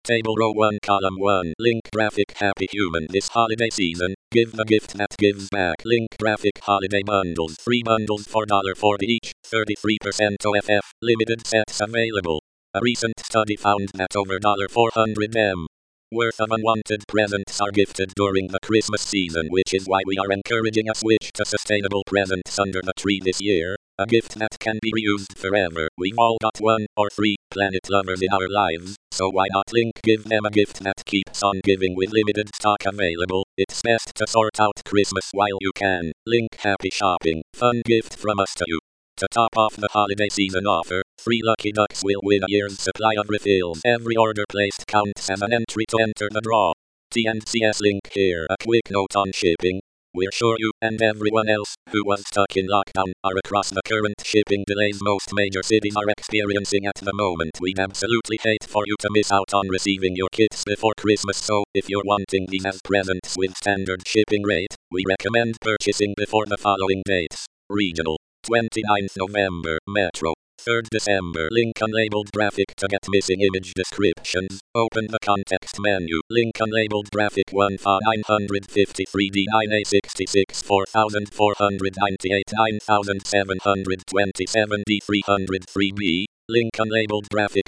Table row 1 column 1 link graphic happy human this holiday season, give the gift that gives back link graphic holiday bundles 3 bundles for $40 each, 33% OFF, limited sets available. A recent study found that over $400 worth of unwanted presents are gifted during the Christmas season, which is why we are encouraging a switch to sustainable presents under the tree this year. A gift that can be reused forever. We've all got 1 or 3 planet lovers in our lives, so why not give them a gift that keeps on giving with limited stock available. It's best to sort out Christmas while you can. Happy shopping. Fun gift from us to you. To top off the holiday season offer, 3 lucky ducks will win a year's supply of refills. Every order placed counts as an entry to enter the draw. TNCS link here. A quick note on shipping. We're sure you and everyone else who was stuck in lockdown are across the current shipping delays most major cities are experiencing at the moment. We'd absolutely hate for you to miss out on receiving your kits before Christmas, so if you're wanting these as presents with standard shipping rate, we recommend purchasing before the following dates. Regional. 29th November, Metro. 3rd December, link unlabeled graphic to get missing image descriptions. Open the context menu. Link unlabeled graphic 14953D9A66 4498 9727 D303B. Link unlabeled graphic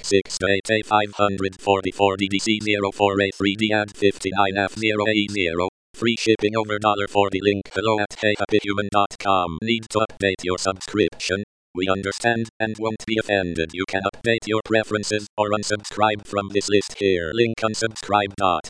6-8A544DDC04A3D add 59F0A0. Free shipping over $40 link hello at heyhappyhuman.com. Need to update your subscription? We understand and won't be offended. You can update your preferences or unsubscribe from this list here. Link unsubscribe.